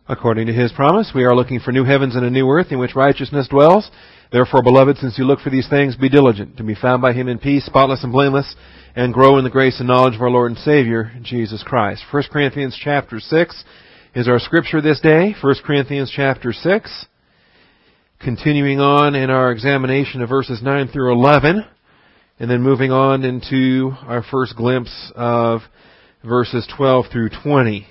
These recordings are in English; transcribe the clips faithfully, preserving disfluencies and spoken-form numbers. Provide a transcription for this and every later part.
According to His promise, we are looking for new heavens and a new earth in which righteousness dwells. Therefore, beloved, since you look for these things, be diligent to be found by Him in peace, spotless and blameless, and grow in the grace and knowledge of our Lord and Savior, Jesus Christ. First Corinthians chapter six is our scripture this day. First Corinthians chapter six. Continuing on in our examination of verses nine through eleven, and then moving on into our first glimpse of verses twelve through twenty.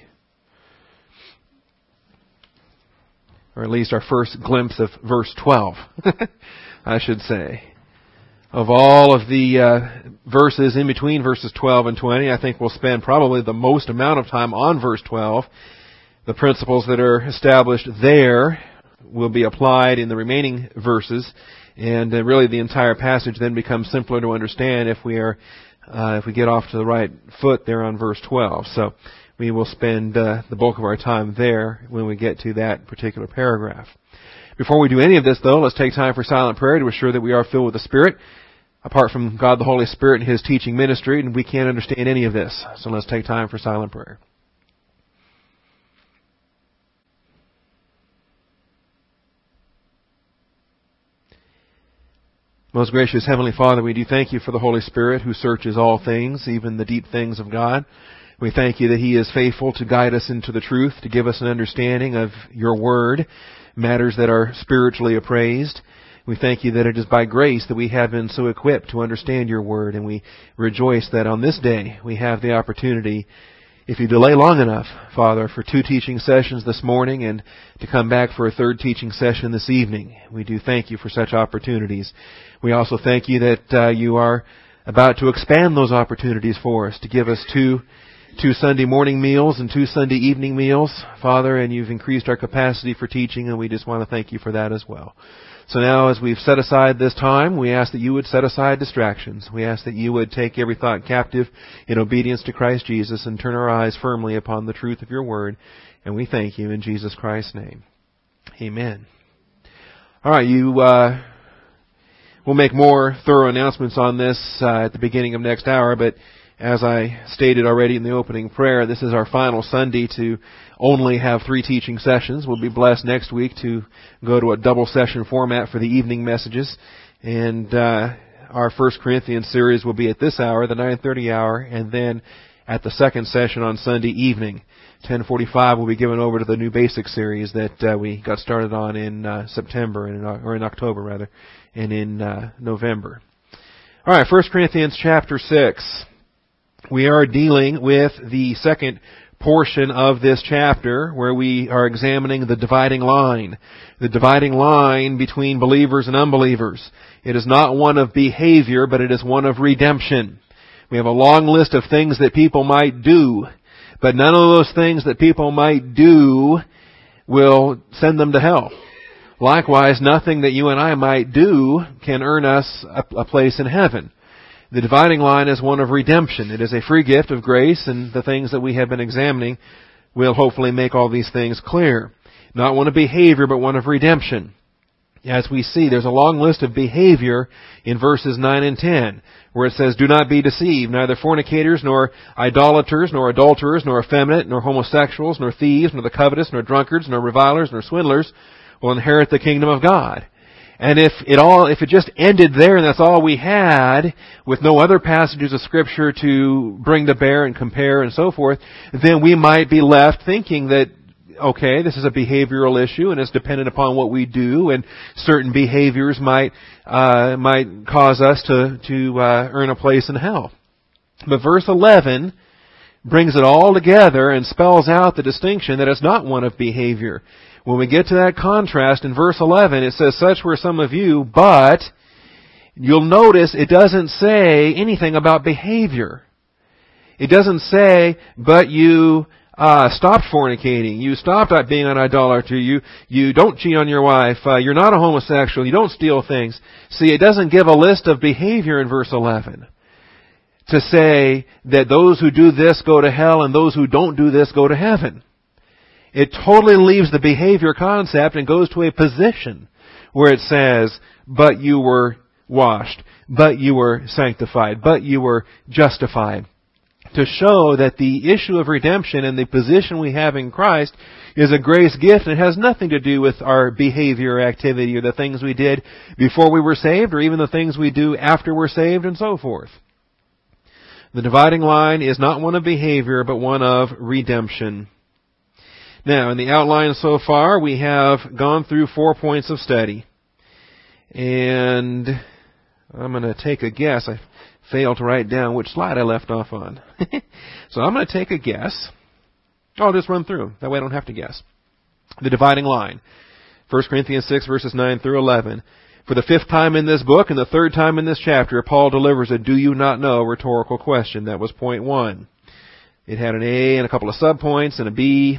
Or at least our first glimpse of verse twelve, I should say. Of all of the uh, verses in between verses twelve and twenty, I think we'll spend probably the most amount of time on verse twelve. The principles that are established there will be applied in the remaining verses, and uh, really the entire passage then becomes simpler to understand if we are, uh, if we get off to the right foot there on verse twelve. So we will spend uh, the bulk of our time there when we get to that particular paragraph. Before we do any of this, though, let's take time for silent prayer to assure that we are filled with the Spirit. Apart from God the Holy Spirit and His teaching ministry, and we can't understand any of this. So let's take time for silent prayer. Most gracious Heavenly Father, we do thank You for the Holy Spirit who searches all things, even the deep things of God. We thank You that He is faithful to guide us into the truth, to give us an understanding of Your Word, matters that are spiritually appraised. We thank You that it is by grace that we have been so equipped to understand Your Word, and we rejoice that on this day we have the opportunity, if You delay long enough, Father, for two teaching sessions this morning and to come back for a third teaching session this evening. We do thank You for such opportunities. We also thank You that uh, You are about to expand those opportunities for us, to give us two Two Sunday morning meals and two Sunday evening meals, Father, and You've increased our capacity for teaching, and we just want to thank You for that as well. So now, as we've set aside this time, we ask that You would set aside distractions. We ask that You would take every thought captive in obedience to Christ Jesus and turn our eyes firmly upon the truth of Your Word, and we thank You in Jesus Christ's name. Amen. All right, you, uh, we'll make more thorough announcements on this uh, at the beginning of next hour, but as I stated already in the opening prayer, this is our final Sunday to only have three teaching sessions. We'll be blessed next week to go to a double session format for the evening messages. And uh, our First Corinthians series will be at this hour, the nine thirty hour, and then at the second session on Sunday evening. ten forty-five will be given over to the new basic series that uh, we got started on in uh, September, and in, or in October rather, and in uh, November. All right, First Corinthians chapter six. We are dealing with the second portion of this chapter where we are examining the dividing line. The dividing line between believers and unbelievers. It is not one of behavior, but it is one of redemption. We have a long list of things that people might do, but none of those things that people might do will send them to hell. Likewise, nothing that you and I might do can earn us a, a place in heaven. The dividing line is one of redemption. It is a free gift of grace, and the things that we have been examining will hopefully make all these things clear. Not one of behavior, but one of redemption. As we see, there's a long list of behavior in verses nine and ten, where it says, "Do not be deceived, neither fornicators, nor idolaters, nor adulterers, nor effeminate, nor homosexuals, nor thieves, nor the covetous, nor drunkards, nor revilers, nor swindlers will inherit the kingdom of God." And if it all, if it just ended there and that's all we had, with no other passages of Scripture to bring to bear and compare and so forth, then we might be left thinking that, okay, this is a behavioral issue and it's dependent upon what we do, and certain behaviors might, uh, might cause us to, to, uh, earn a place in hell. But verse eleven brings it all together and spells out the distinction that it's not one of behavior. When we get to that contrast in verse eleven, it says, "Such were some of you," but you'll notice it doesn't say anything about behavior. It doesn't say, but you uh stopped fornicating, you stopped being an idolater, you you don't cheat on your wife, uh, you're not a homosexual, you don't steal things. See, it doesn't give a list of behavior in verse eleven to say that those who do this go to hell and those who don't do this go to heaven. It totally leaves the behavior concept and goes to a position where it says, but you were washed, but you were sanctified, but you were justified. to show that the issue of redemption and the position we have in Christ is a grace gift, and it has nothing to do with our behavior or activity or the things we did before we were saved or even the things we do after we're saved and so forth. The dividing line is not one of behavior, but one of redemption. Now, in the outline so far, we have gone through four points of study. And I'm going to take a guess. I failed to write down which slide I left off on. So I'm going to take a guess. I'll just run through. That way I don't have to guess. The dividing line. First Corinthians six, verses nine through eleven. For the fifth time in this book and the third time in this chapter, Paul delivers a do you not know rhetorical question. That was point one. It had an A and a couple of subpoints and a B.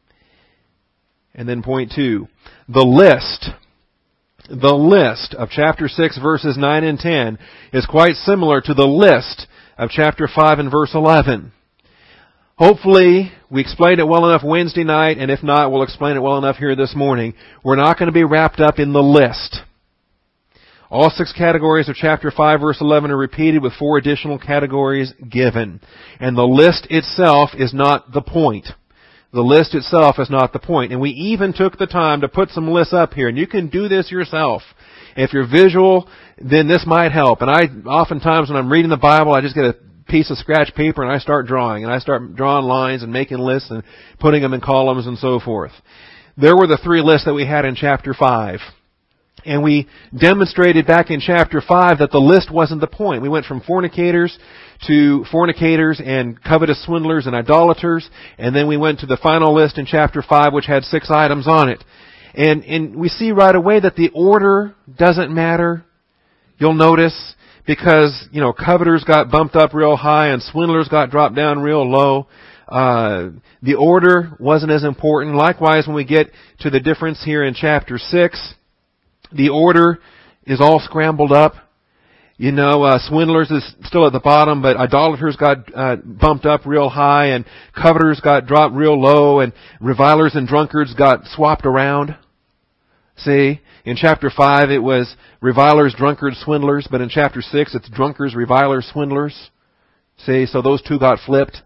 And then point two. The list. The list of chapter six, verses nine and ten is quite similar to the list of chapter five and verse eleven. Hopefully, we explained it well enough Wednesday night, and if not, we'll explain it well enough here this morning. We're not going to be wrapped up in the list. All six categories of chapter five, verse eleven are repeated with four additional categories given. And the list itself is not the point. The list itself is not the point. And we even took the time to put some lists up here. And you can do this yourself. If you're visual, then this might help. And I, oftentimes when I'm reading the Bible, I just get a piece of scratch paper and I start drawing. And I start drawing lines and making lists and putting them in columns and so forth. There were the three lists that we had in chapter five. And we demonstrated back in chapter five that the list wasn't the point. We went from fornicators to fornicators and covetous swindlers and idolaters, and then we went to the final list in chapter five, which had six items on it. And, and we see right away that the order doesn't matter. You'll notice, because, you know, coveters got bumped up real high and swindlers got dropped down real low. Uh, the order wasn't as important. Likewise, when we get to the difference here in chapter six, the order is all scrambled up. You know, uh, swindlers is still at the bottom, but idolaters got uh, bumped up real high, and coveters got dropped real low, and revilers and drunkards got swapped around. See, in chapter five it was revilers, drunkards, swindlers, but in chapter six it's drunkards, revilers, swindlers. See, so those two got flipped.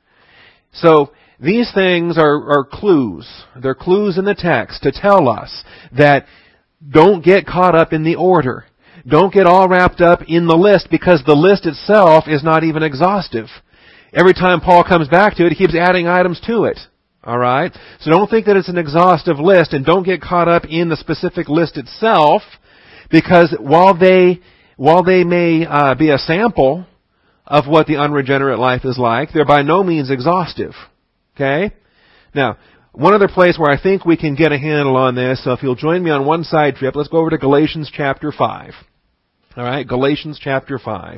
So these things are, are clues. They're clues in the text to tell us that don't get caught up in the order. Don't get all wrapped up in the list, because the list itself is not even exhaustive. Every time Paul comes back to it, he keeps adding items to it. Alright? So don't think that it's an exhaustive list, and don't get caught up in the specific list itself, because while they, while they may uh, be a sample of what the unregenerate life is like, they're by no means exhaustive. Okay? Now, one other place where I think we can get a handle on this, so if you'll join me on one side trip, let's go over to Galatians chapter five. All right, Galatians chapter five.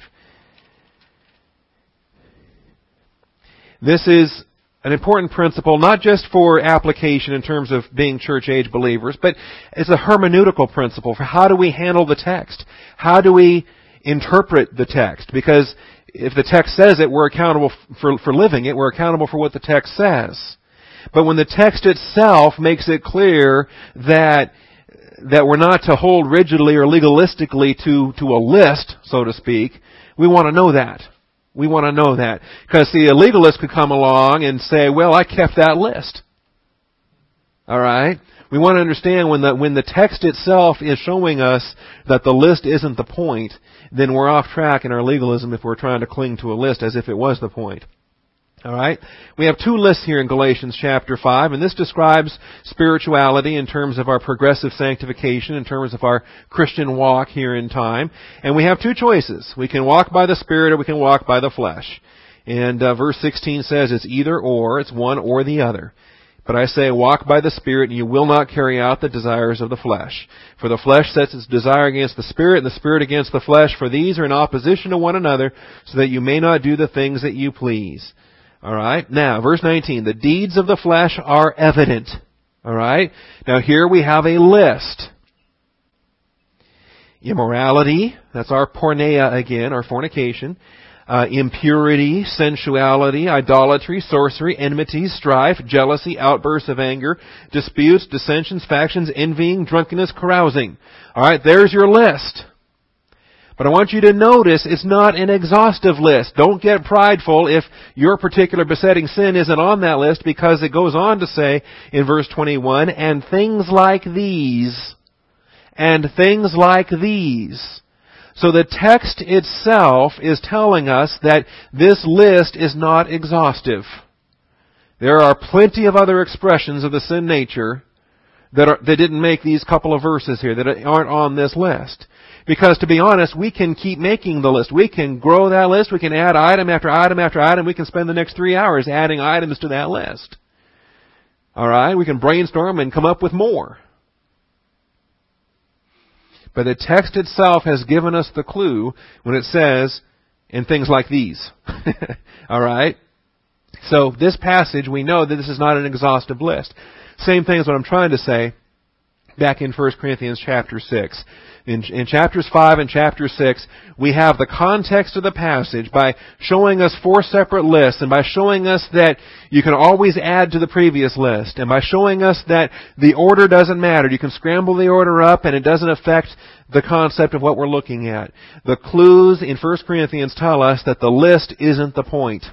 This is an important principle, not just for application in terms of being church-age believers, but it's a hermeneutical principle for how do we handle the text? How do we interpret the text? Because if the text says it, we're accountable for, for living it. We're accountable for what the text says. But when the text itself makes it clear that that we're not to hold rigidly or legalistically to, to a list, so to speak, we want to know that. We want to know that. Because see, a legalist could come along and say, well, I kept that list. Alright? We want to understand when the, when the text itself is showing us that the list isn't the point, then we're off track in our legalism if we're trying to cling to a list as if it was the point. Alright? We have two lists here in Galatians chapter five, and this describes spirituality in terms of our progressive sanctification, in terms of our Christian walk here in time. And we have two choices. We can walk by the Spirit or we can walk by the flesh. And uh, verse sixteen says it's either or, it's one or the other. But I say, walk by the Spirit, and you will not carry out the desires of the flesh. For the flesh sets its desire against the Spirit, and the Spirit against the flesh, for these are in opposition to one another, so that you may not do the things that you please. Alright, now, verse nineteen, the deeds of the flesh are evident. Alright, now here we have a list. Immorality, that's our porneia again, our fornication. Uh, impurity, sensuality, idolatry, sorcery, enmity, strife, jealousy, outbursts of anger, disputes, dissensions, factions, envying, drunkenness, carousing. Alright, there's your list. But I want you to notice it's not an exhaustive list. Don't get prideful if your particular besetting sin isn't on that list, because it goes on to say in verse twenty-one, and things like these, and things like these. So the text itself is telling us that this list is not exhaustive. There are plenty of other expressions of the sin nature that are, that didn't make these couple of verses here, that aren't on this list. Because to be honest, we can keep making the list. We can grow that list. We can add item after item after item. We can spend the next three hours adding items to that list. Alright? We can brainstorm and come up with more. But the text itself has given us the clue when it says, in things like these. Alright? So this passage, we know that this is not an exhaustive list. Same thing as what I'm trying to say back in First Corinthians chapter six. In, in chapters five and chapter six, we have the context of the passage by showing us four separate lists, and by showing us that you can always add to the previous list, and by showing us that the order doesn't matter. You can scramble the order up and it doesn't affect the concept of what we're looking at. The clues in First Corinthians tell us that the list isn't the point.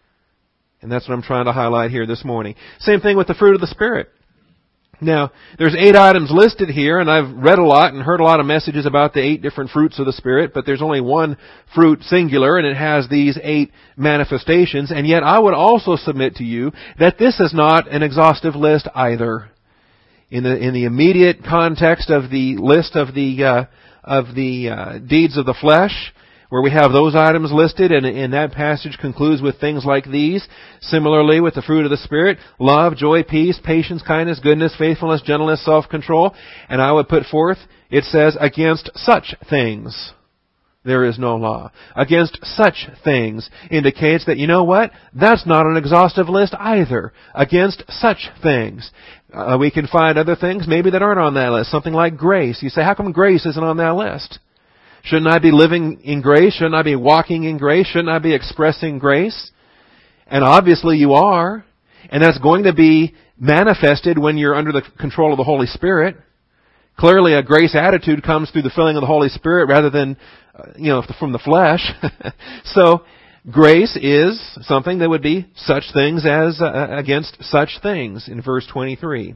And that's what I'm trying to highlight here this morning. Same thing with the fruit of the Spirit. Now, there's eight items listed here, and I've read a lot and heard a lot of messages about the eight different fruits of the Spirit, but there's only one fruit singular, and it has these eight manifestations, and yet I would also submit to you that this is not an exhaustive list either. In the, in the immediate context of the list of the, uh, of the, uh, deeds of the flesh, where we have those items listed, and, and that passage concludes with things like these. Similarly, with the fruit of the Spirit, love, joy, peace, patience, kindness, goodness, faithfulness, gentleness, self-control. And I would put forth, it says, against such things there is no law. Against such things indicates that, you know what? That's not an exhaustive list either. Against such things. Uh, we can find other things maybe that aren't on that list. Something like grace. You say, how come grace isn't on that list? Shouldn't I be living in grace? Shouldn't I be walking in grace? Shouldn't I be expressing grace? And obviously you are. And that's going to be manifested when you're under the control of the Holy Spirit. Clearly a grace attitude comes through the filling of the Holy Spirit rather than, uh, you know, from the flesh. So, grace is something that would be such things as uh, against such things in verse twenty-three.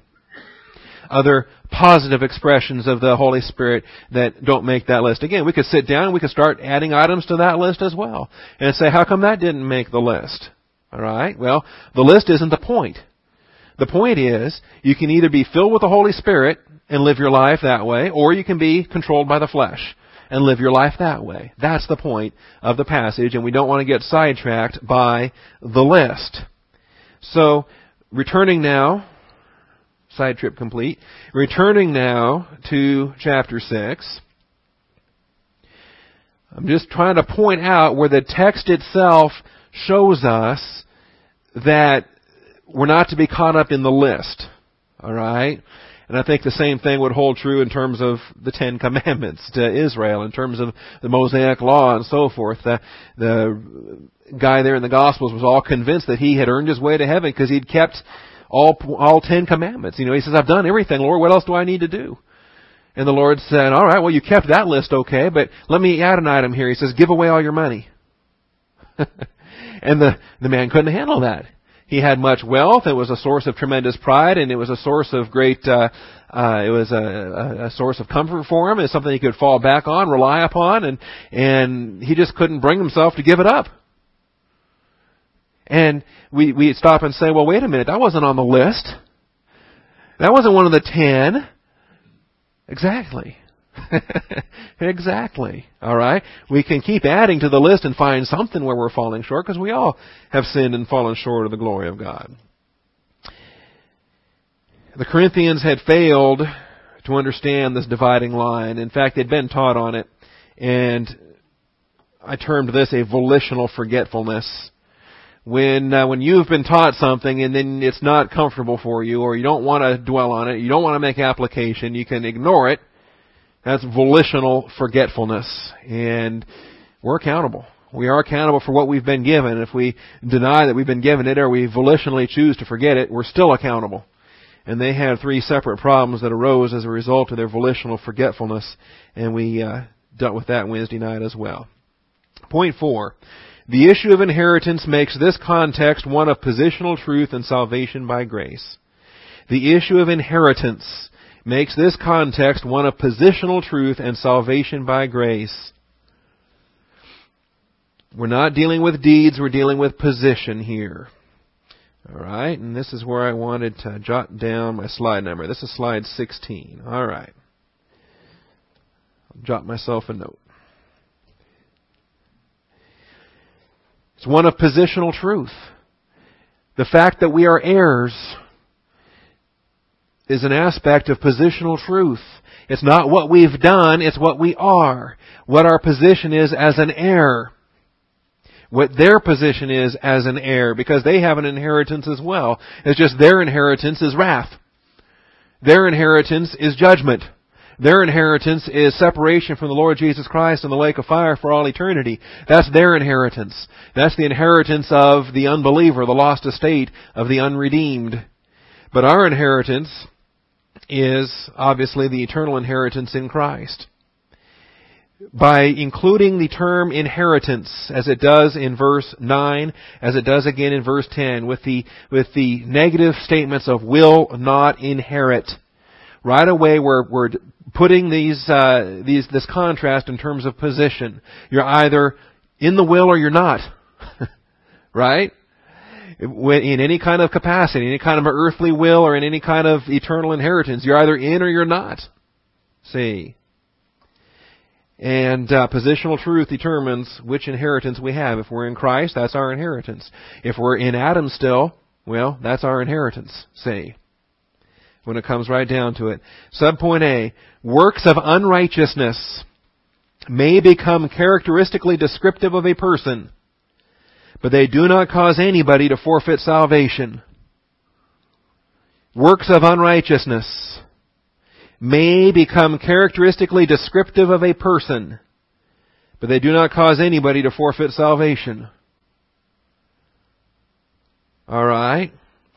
Other positive expressions of the Holy Spirit that don't make that list. Again, we could sit down and we could start adding items to that list as well. And say, how come that didn't make the list? Alright, well, the list isn't the point. The point is, you can either be filled with the Holy Spirit and live your life that way, or you can be controlled by the flesh and live your life that way. That's the point of the passage, and we don't want to get sidetracked by the list. So, returning now, side trip complete. Returning now to chapter six. I'm just trying to point out where the text itself shows us that we're not to be caught up in the list. Alright? And I think the same thing would hold true in terms of the Ten Commandments to Israel, in terms of the Mosaic Law and so forth. The, the guy there in the Gospels was all convinced that he had earned his way to heaven because he'd kept all all Ten Commandments. You know, he says, I've done everything, Lord. What else do I need to do? And the Lord said, all right, well, you kept that list okay, but let me add an item here. He says, give away all your money. And the, the man couldn't handle that. He had much wealth. It was a source of tremendous pride, and it was a source of great, uh, uh, it was a, a, a source of comfort for him. It's something he could fall back on, rely upon, and, and he just couldn't bring himself to give it up. And we, we stop and say, well, wait a minute, that wasn't on the list. That wasn't one of the ten. Exactly. Exactly. Alright? We can keep adding to the list and find something where we're falling short, because we all have sinned and fallen short of the glory of God. The Corinthians had failed to understand this dividing line. In fact, they'd been taught on it, and I termed this a volitional forgetfulness. When uh, when you've been taught something and then it's not comfortable for you, or you don't want to dwell on it, you don't want to make application, you can ignore it. That's volitional forgetfulness. And we're accountable. We are accountable for what we've been given. If we deny that we've been given it, or we volitionally choose to forget it, we're still accountable. And they had three separate problems that arose as a result of their volitional forgetfulness. And we uh, dealt with that Wednesday night as well. Point four. The issue of inheritance makes this context one of positional truth and salvation by grace. The issue of inheritance makes this context one of positional truth and salvation by grace. We're not dealing with deeds, we're dealing with position here. All right, and this is where I wanted to jot down my slide number. This is slide sixteen. All right. I'll jot myself a note. It's one of positional truth. The fact that we are heirs is an aspect of positional truth. It's not what we've done, it's what we are. What our position is as an heir. What their position is as an heir, because they have an inheritance as well. It's just their inheritance is wrath. Their inheritance is judgment. Their inheritance is separation from the Lord Jesus Christ in the lake of fire for all eternity. That's their inheritance. That's the inheritance of the unbeliever, the lost estate of the unredeemed. But our inheritance is obviously the eternal inheritance in Christ. By including the term inheritance, as it does in verse nine, as it does again in verse ten, with the with the negative statements of will not inherit, right away we're we're putting these uh, these this contrast in terms of position. You're either in the will or you're not, right? In any kind of capacity, any kind of earthly will, or in any kind of eternal inheritance, you're either in or you're not. See. And uh, positional truth determines which inheritance we have. If we're in Christ, that's our inheritance. If we're in Adam still, well, that's our inheritance, see, when it comes right down to it. Subpoint A, works of unrighteousness may become characteristically descriptive of a person, but they do not cause anybody to forfeit salvation. Works of unrighteousness may become characteristically descriptive of a person, but they do not cause anybody to forfeit salvation. All right?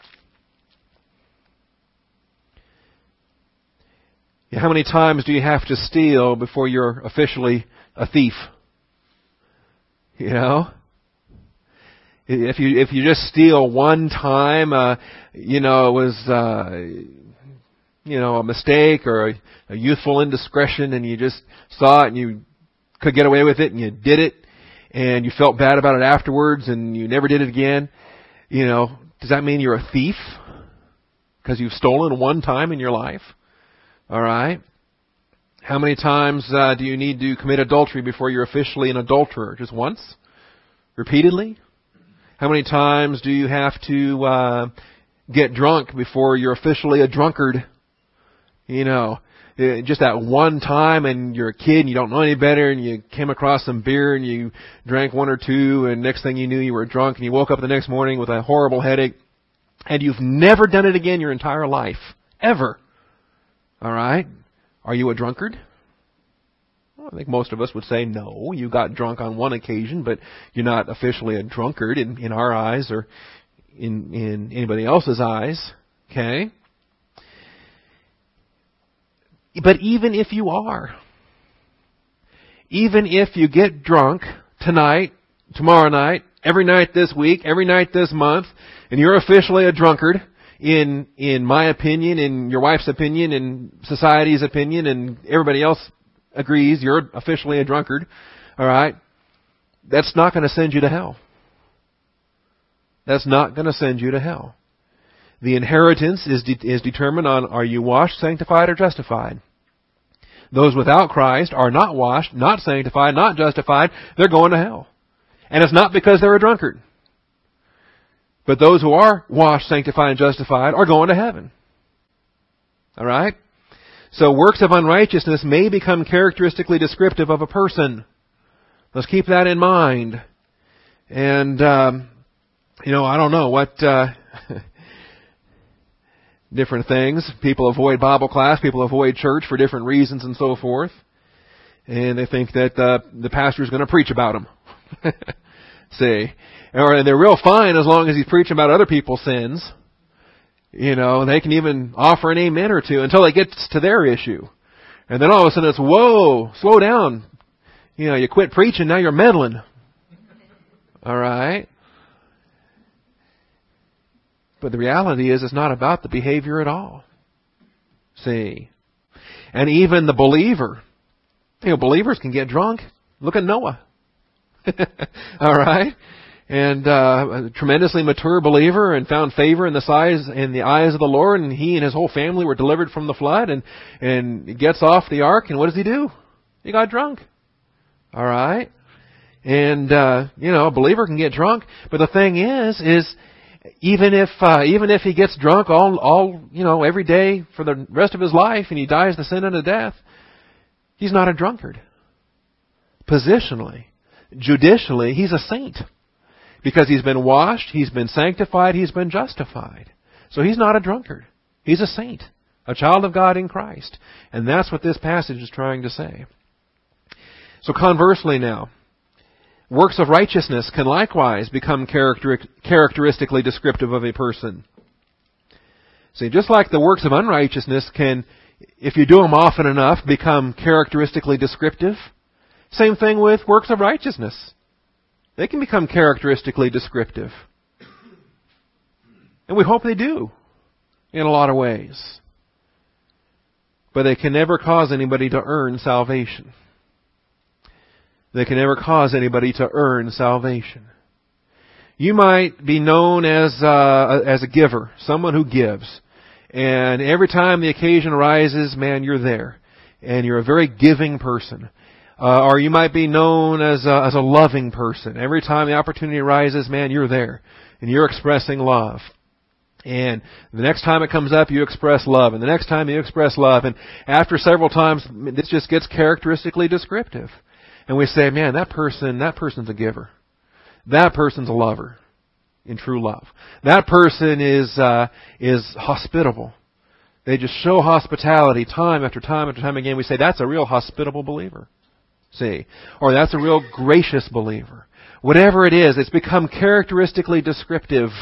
How many times do you have to steal before you're officially a thief? You know? If you if you just steal one time, uh, you know, it was... Uh, you know, a mistake or a, a youthful indiscretion, and you just saw it and you could get away with it and you did it and you felt bad about it afterwards and you never did it again, you know, does that mean you're a thief? Because you've stolen one time in your life? All right. How many times uh, do you need to commit adultery before you're officially an adulterer? Just once? Repeatedly? How many times do you have to uh, get drunk before you're officially a drunkard? You know, just that one time, and you're a kid and you don't know any better, and you came across some beer and you drank one or two, and next thing you knew you were drunk, and you woke up the next morning with a horrible headache, and you've never done it again your entire life. Ever. All right? Are you a drunkard? Well, I think most of us would say no. You got drunk on one occasion, but you're not officially a drunkard in, in our eyes or in, in anybody else's eyes. Okay? But even if you are, even if you get drunk tonight, tomorrow night, every night this week, every night this month, and you're officially a drunkard, in in my opinion, in your wife's opinion, in society's opinion, and everybody else agrees you're officially a drunkard, all right, that's not going to send you to hell. That's not going to send you to hell. The inheritance is de- is determined on, are you washed, sanctified, or justified? Those without Christ are not washed, not sanctified, not justified. They're going to hell. And it's not because they're a drunkard. But those who are washed, sanctified, and justified are going to heaven. All right? So works of unrighteousness may become characteristically descriptive of a person. Let's keep that in mind. And, um, you know, I don't know what... Uh, different things. People avoid Bible class. People avoid church for different reasons and so forth. And they think that uh, the pastor's going to preach about them. See? Or they're real fine as long as he's preaching about other people's sins. You know, they can even offer an amen or two until it gets to their issue. And then all of a sudden it's, whoa, slow down, You know, you quit preaching, now you're meddling. All right? But the reality is, it's not about the behavior at all. See? And even the believer, you know, believers can get drunk. Look at Noah. All right? And uh, a tremendously mature believer, and found favor in the size in the eyes of the Lord, and he and his whole family were delivered from the flood, and and he gets off the ark, and what does he do? He got drunk. All right? And uh, you know, a believer can get drunk, but the thing is is even if uh, even if he gets drunk all all you know every day for the rest of his life, and he dies the sin unto death, he's not a drunkard. Positionally, judicially, he's a saint. Because he's been washed, he's been sanctified, he's been justified. So he's not a drunkard. He's a saint, a child of God in Christ. And that's what this passage is trying to say. So conversely now, works of righteousness can likewise become character, characteristically descriptive of a person. See, just like the works of unrighteousness can, if you do them often enough, become characteristically descriptive, same thing with works of righteousness. They can become characteristically descriptive. And we hope they do, in a lot of ways. But they can never cause anybody to earn salvation. They can never cause anybody to earn salvation. You might be known as uh, as a giver, someone who gives. And every time the occasion arises, man, you're there. And you're a very giving person. Uh, or you might be known as a, as a loving person. Every time the opportunity arises, man, you're there. And you're expressing love. And the next time it comes up, you express love. And the next time you express love. And after several times, this just gets characteristically descriptive. And we say, man, that person, that person's a giver. That person's a lover in true love. That person is, uh, is hospitable. They just show hospitality time after time after time again. We say, that's a real hospitable believer. See, or that's a real gracious believer. Whatever it is, it's become characteristically descriptive.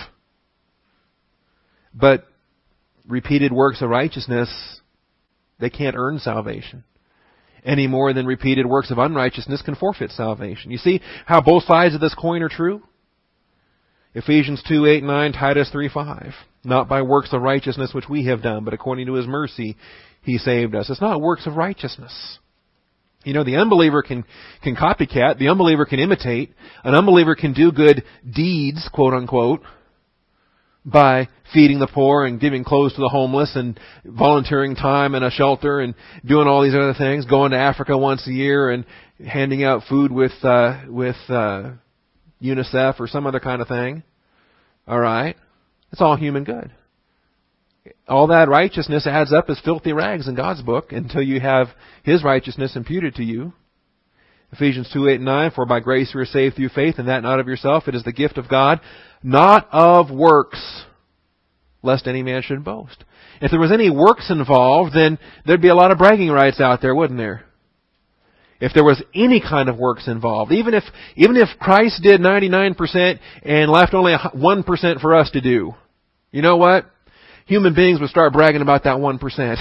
But repeated works of righteousness, they can't earn salvation. Any more than repeated works of unrighteousness can forfeit salvation. You see how both sides of this coin are true? Ephesians two, eight, nine, Titus three, five. Not by works of righteousness which we have done, but according to His mercy He saved us. It's not works of righteousness. You know, the unbeliever can, can copycat. The unbeliever can imitate. An unbeliever can do good deeds, quote unquote, by feeding the poor and giving clothes to the homeless and volunteering time in a shelter and doing all these other things, going to Africa once a year and handing out food with, uh, with, uh, UNICEF or some other kind of thing. All right. It's all human good. All that righteousness adds up as filthy rags in God's book until you have His righteousness imputed to you. Ephesians two, eight, and nine, for by grace you are saved through faith, and that not of yourself. It is the gift of God, not of works, lest any man should boast. If there was any works involved, then there'd be a lot of bragging rights out there, wouldn't there? If there was any kind of works involved, even if even if Christ did ninety-nine percent and left only one percent for us to do, you know what? Human beings would start bragging about that one percent.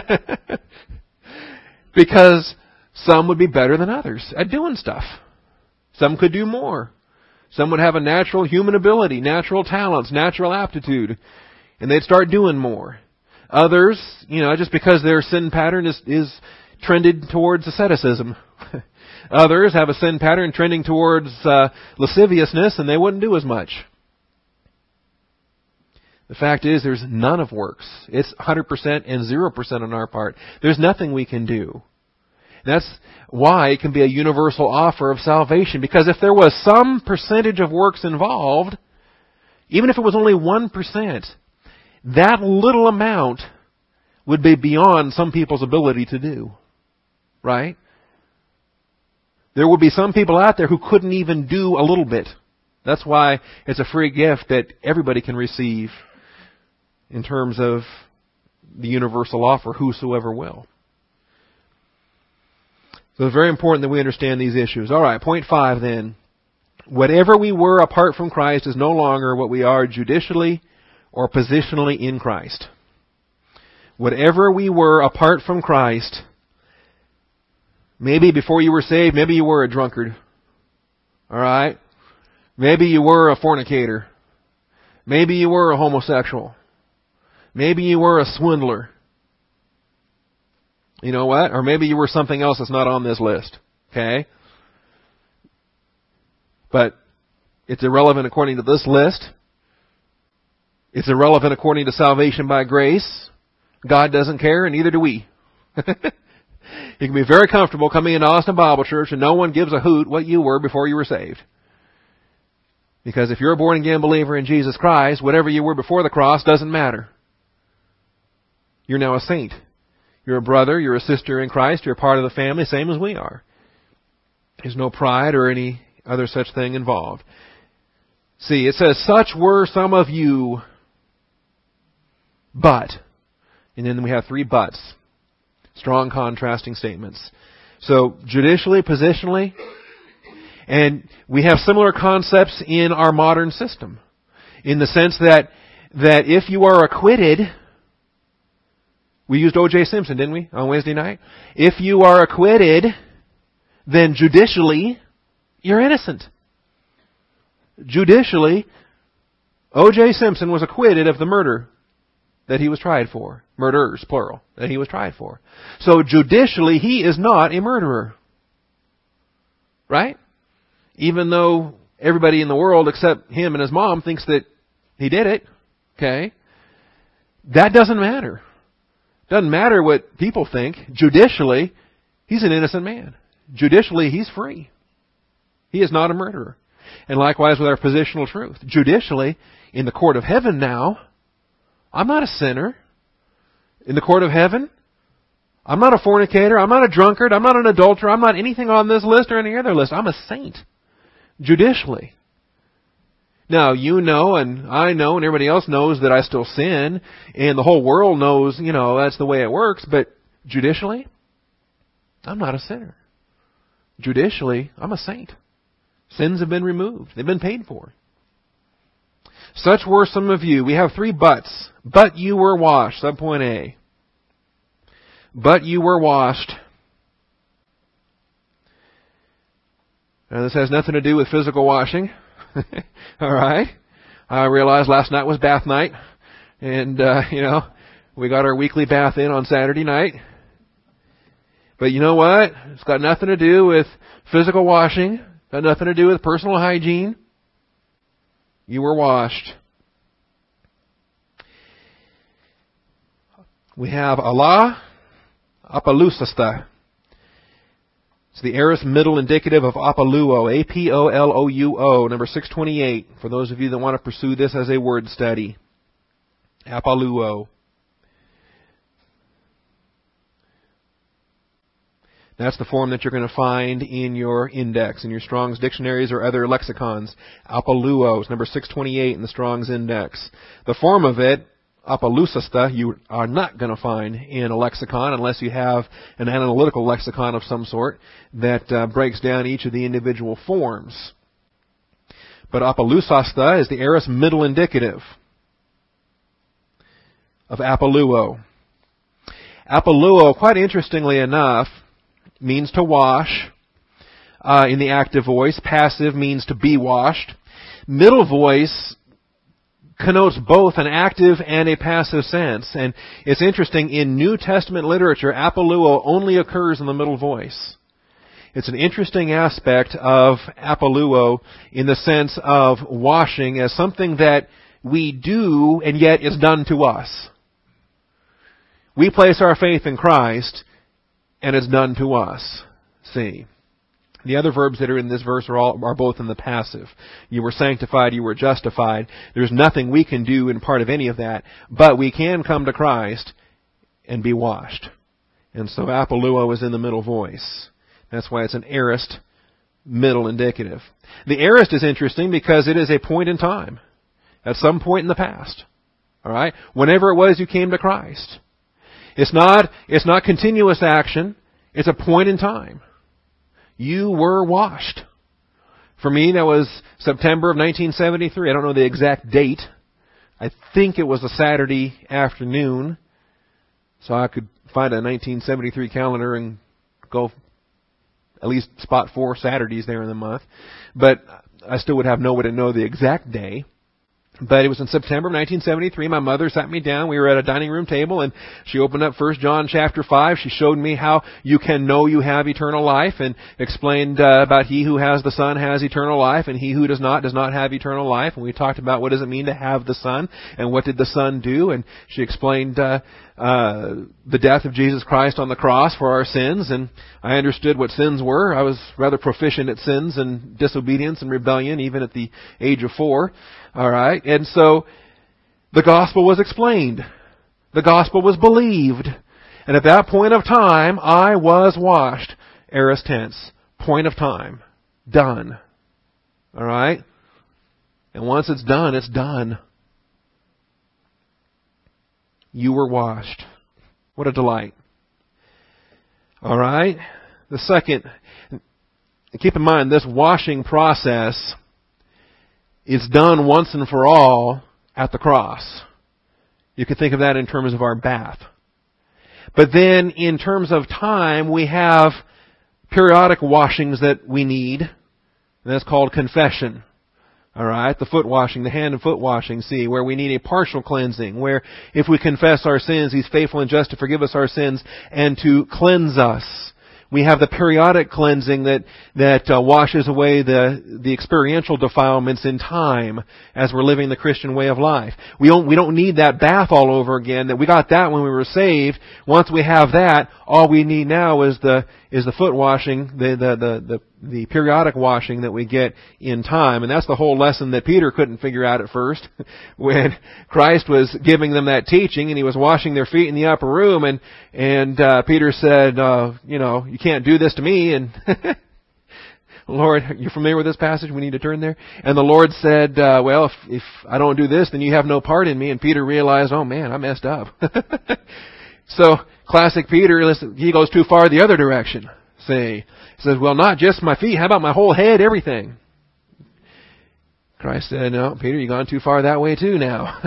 Because some would be better than others at doing stuff. Some could do more. Some would have a natural human ability, natural talents, natural aptitude, and they'd start doing more. Others, you know, just because their sin pattern is, is trended towards asceticism. Others have a sin pattern trending towards uh, lasciviousness, and they wouldn't do as much. The fact is, there's none of works. It's one hundred percent and zero percent on our part. There's nothing we can do. That's why it can be a universal offer of salvation. Because if there was some percentage of works involved, even if it was only one percent, that little amount would be beyond some people's ability to do. Right? There would be some people out there who couldn't even do a little bit. That's why it's a free gift that everybody can receive in terms of the universal offer, whosoever will. So it's very important that we understand these issues. All right, point five then. Whatever we were apart from Christ is no longer what we are judicially or positionally in Christ. Whatever we were apart from Christ Maybe before you were saved, maybe you were a drunkard. All right? Maybe you were a fornicator. Maybe you were a homosexual. Maybe you were a swindler. You know what? Or maybe you were something else that's not on this list. Okay? But it's irrelevant according to this list. It's irrelevant according to salvation by grace. God doesn't care, and neither do we. You can be very comfortable coming into Austin Bible Church and no one gives a hoot what you were before you were saved. Because if you're a born-again believer in Jesus Christ, whatever you were before the cross doesn't matter. You're now a saint. You're a brother, you're a sister in Christ, you're a part of the family, same as we are. There's no pride or any other such thing involved. See, it says, such were some of you, but. And then we have three buts. Strong contrasting statements. So, judicially, positionally, and we have similar concepts in our modern system. In the sense that, that if you are acquitted, we used O J Simpson, didn't we, on Wednesday night? If you are acquitted, then judicially, you're innocent. Judicially, O J Simpson was acquitted of the murder that he was tried for. Murderers, plural, that he was tried for. So judicially, he is not a murderer. Right? Even though everybody in the world except him and his mom thinks that he did it. Okay? That doesn't matter. Doesn't matter what people think. Judicially, he's an innocent man. Judicially, he's free. He is not a murderer. And likewise with our positional truth. Judicially, in the court of heaven now, I'm not a sinner. In the court of heaven, I'm not a fornicator, I'm not a drunkard, I'm not an adulterer, I'm not anything on this list or any other list. I'm a saint. Judicially. Now, you know, and I know, and everybody else knows that I still sin, and the whole world knows, you know, that's the way it works, but judicially, I'm not a sinner. Judicially, I'm a saint. Sins have been removed. They've been paid for. Such were some of you. We have three buts. But you were washed. Subpoint A. But you were washed. Now, this has nothing to do with physical washing. All right? I realized last night was bath night. And, uh, you know, we got our weekly bath in on Saturday night. But you know what? It's got nothing to do with physical washing. Got nothing to do with personal hygiene. You were washed. We have Allah, apolusasta. It's the aorist middle indicative of apoluo, A P O L O U O, number six twenty-eight, for those of you that want to pursue this as a word study. Apoluo. That's the form that you're going to find in your index, in your Strong's dictionaries or other lexicons. Apoluos, number six twenty-eight in the Strong's index. The form of it, apolusasta, you are not going to find in a lexicon unless you have an analytical lexicon of some sort that uh, breaks down each of the individual forms. But apolusasta is the aorist middle indicative of apoluo. Apoluo, quite interestingly enough, means to wash uh, in the active voice. Passive means to be washed. Middle voice connotes both an active and a passive sense. And it's interesting, in New Testament literature, apoluo only occurs in the middle voice. It's an interesting aspect of apoluo in the sense of washing as something that we do and yet is done to us. We place our faith in Christ and it's done to us. See. The other verbs that are in this verse are all are both in the passive. You were sanctified, you were justified. There's nothing we can do in part of any of that, but we can come to Christ and be washed. And so apoluo is in the middle voice. That's why it's an aorist middle indicative. The aorist is interesting because it is a point in time. At some point in the past. All right? Whenever it was you came to Christ. It's not, it's not continuous action. It's a point in time. You were washed. For me, that was September of nineteen seventy-three. I don't know the exact date. I think it was a Saturday afternoon. So I could find a nineteen seventy-three calendar and go at least spot four Saturdays there in the month. But I still would have no way to know the exact day. But it was in September of nineteen seventy-three. My mother sat me down. We were at a dining room table, and she opened up First John chapter five. She showed me how you can know you have eternal life, and explained uh, about he who has the Son has eternal life, and he who does not does not have eternal life. And we talked about what does it mean to have the Son, and what did the Son do. And she explained uh, uh, the death of Jesus Christ on the cross for our sins, and I understood what sins were. I was rather proficient at sins and disobedience and rebellion, even at the age of four. All right, and so the gospel was explained. The gospel was believed. And at that point of time, I was washed. Aorist tense. Point of time. Done. All right? And once it's done, it's done. You were washed. What a delight. All right? The second, keep in mind, this washing process is done once and for all at the cross. You can think of that in terms of our bath. But then in terms of time, we have periodic washings that we need. And that's called confession. All right, the foot washing, the hand and foot washing, see, where we need a partial cleansing, where if we confess our sins, He's faithful and just to forgive us our sins and to cleanse us. We have the periodic cleansing that that uh, washes away the the experiential defilements in time as we're living the Christian way of life. We don't we don't need that bath all over again. That we got that when we were saved. Once we have that, all we need now is the is the foot washing, the the the the, the periodic washing that we get in time. And that's the whole lesson that Peter couldn't figure out at first when Christ was giving them that teaching and He was washing their feet in the upper room, and and uh, Peter said, uh, you know, you can't do this to me. And Lord, you're familiar with this passage? We need to turn there. And the Lord said, uh, well, if, if I don't do this, then you have no part in me. And Peter realized, oh man, I messed up. So, classic Peter, listen, he goes too far the other direction. See, he says, well, not just my feet, how about my whole head, everything? Christ said, no, Peter, you've gone too far that way too now.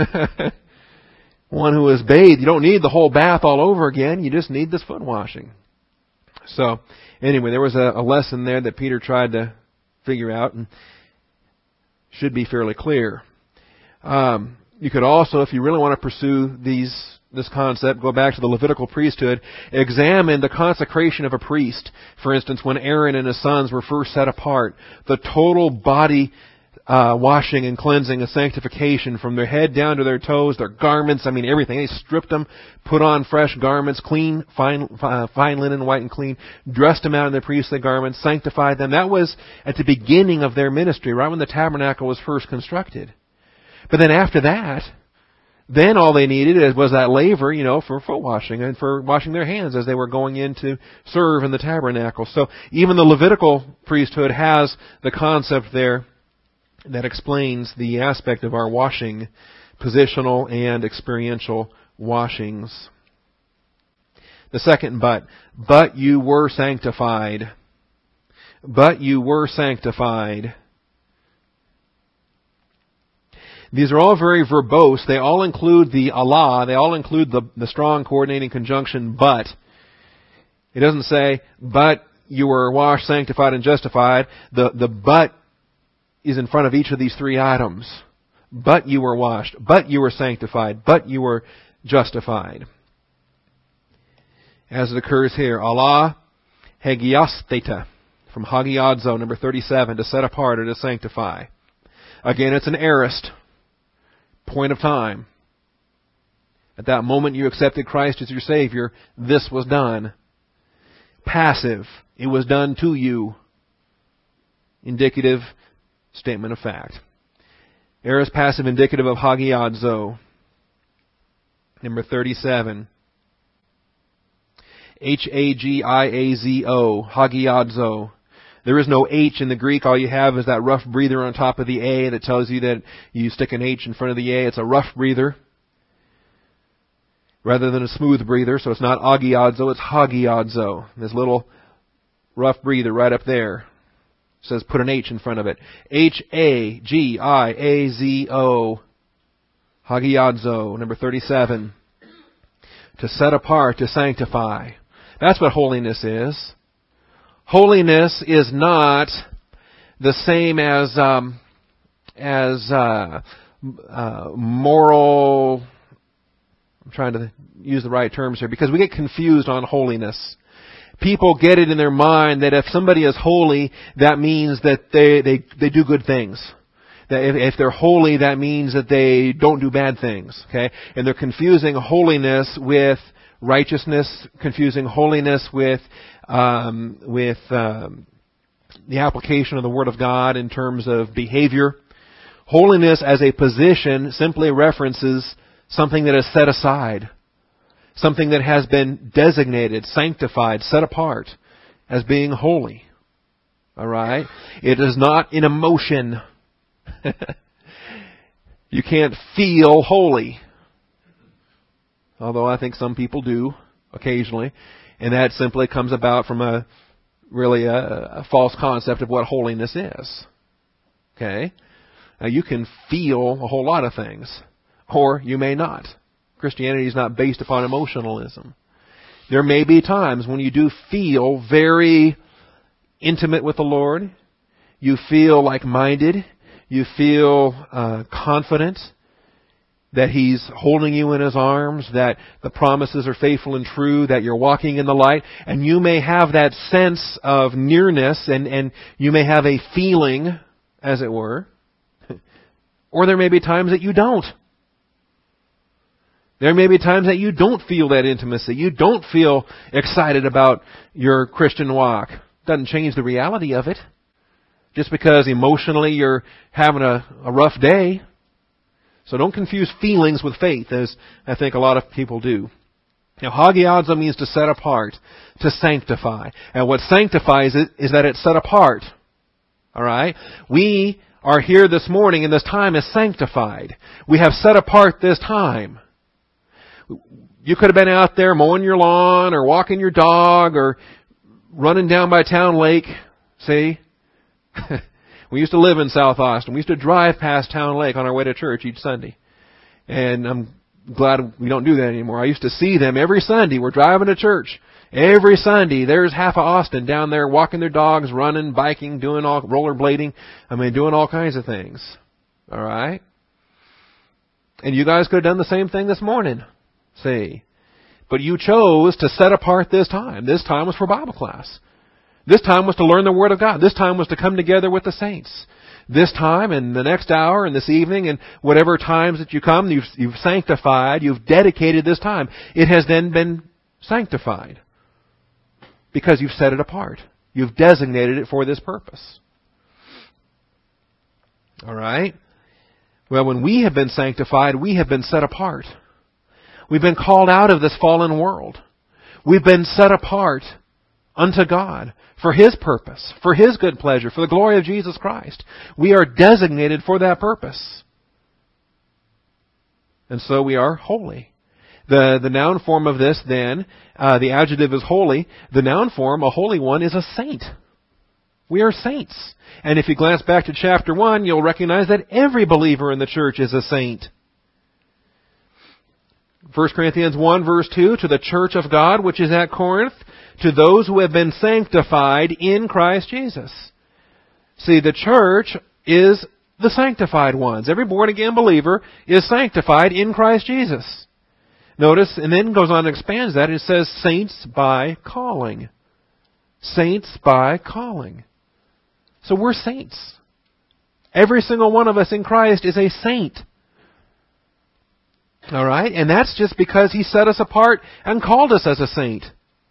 One who is bathed, you don't need the whole bath all over again, you just need this foot washing. So, anyway, there was a, a lesson there that Peter tried to figure out, and should be fairly clear. Um, you could also, if you really want to pursue these this concept, go back to the Levitical priesthood, examine the consecration of a priest. For instance, when Aaron and his sons were first set apart, the total body uh, washing and cleansing and sanctification from their head down to their toes, their garments, I mean everything. They stripped them, put on fresh garments, clean, fine, uh, fine linen, white and clean, dressed them out in their priestly garments, sanctified them. That was at the beginning of their ministry, right when the tabernacle was first constructed. But then after that, then all they needed was that laver, you know, for foot washing and for washing their hands as they were going in to serve in the tabernacle. So even the Levitical priesthood has the concept there that explains the aspect of our washing, positional and experiential washings. The second but, but you were sanctified. But you were sanctified. These are all very verbose. They all include the Allah. They all include the, the strong coordinating conjunction but. It doesn't say, but you were washed, sanctified, and justified. The, the but is in front of each of these three items. But you were washed. But you were sanctified. But you were justified. As it occurs here, Allah hagiasteta, from hagiadzo, number thirty-seven, to set apart or to sanctify. Again, it's an aorist. Point of time. At that moment you accepted Christ as your Savior, this was done. Passive. It was done to you. Indicative statement of fact. Aorist passive indicative of hagiadzo. Number thirty-seven. H A G I A Z O. Hagiadzo. There is no H in the Greek. All you have is that rough breather on top of the A that tells you that you stick an H in front of the A. It's a rough breather rather than a smooth breather. So it's not agiadzo, it's hagiadzo. This little rough breather right up there says put an H in front of it. H A G I A Z O. Hagiadzo, number thirty-seven. To set apart, to sanctify. That's what holiness is. Holiness is not the same as um, as uh, uh, moral. I'm trying to use the right terms here because we get confused on holiness. People get it in their mind that if somebody is holy, that means that they they, they do good things. That if, if they're holy, that means that they don't do bad things. Okay, and they're confusing holiness with righteousness, confusing holiness with um, with um, the application of the Word of God in terms of behavior. Holiness as a position simply references something that is set aside, something that has been designated, sanctified, set apart as being holy. All right? It is not an emotion. You can't feel holy. Although I think some people do occasionally. And that simply comes about from a really a, a false concept of what holiness is. Okay? Now you can feel a whole lot of things. Or you may not. Christianity is not based upon emotionalism. There may be times when you do feel very intimate with the Lord. You feel like-minded. You feel uh, confident that He's holding you in His arms, that the promises are faithful and true, that you're walking in the light. And you may have that sense of nearness, and, and you may have a feeling, as it were. Or there may be times that you don't. There may be times that you don't feel that intimacy. You don't feel excited about your Christian walk. Doesn't change the reality of it. Just because emotionally you're having a, a rough day. So don't confuse feelings with faith, as I think a lot of people do. Now, hagiadzo means to set apart, to sanctify. And what sanctifies it is that it's set apart. All right? We are here this morning, and this time is sanctified. We have set apart this time. You could have been out there mowing your lawn, or walking your dog, or running down by Town Lake. See? We used to live in South Austin. We used to drive past Town Lake on our way to church each Sunday. And I'm glad we don't do that anymore. I used to see them every Sunday. We're driving to church. Every Sunday, there's half of Austin down there walking their dogs, running, biking, doing all, rollerblading. I mean, doing all kinds of things. All right? And you guys could have done the same thing this morning. See? But you chose to set apart this time. This time was for Bible class. This time was to learn the Word of God. This time was to come together with the saints. This time and the next hour and this evening and whatever times that you come, you've, you've sanctified, you've dedicated this time. It has then been sanctified because you've set it apart. You've designated it for this purpose. All right? Well, when we have been sanctified, we have been set apart. We've been called out of this fallen world. We've been set apart unto God for His purpose, for His good pleasure, for the glory of Jesus Christ. We are designated for that purpose. And so we are holy. The, the noun form of this then, uh, the adjective is holy. The noun form, a holy one, is a saint. We are saints. And if you glance back to chapter one, you'll recognize that every believer in the church is a saint. First Corinthians one verse two, to the church of God which is at Corinth, to those who have been sanctified in Christ Jesus. See, the church is the sanctified ones. Every born-again believer is sanctified in Christ Jesus. Notice, and then goes on and expands that. It says saints by calling. Saints by calling. So we're saints. Every single one of us in Christ is a saint. All right? And that's just because He set us apart and called us as a saint.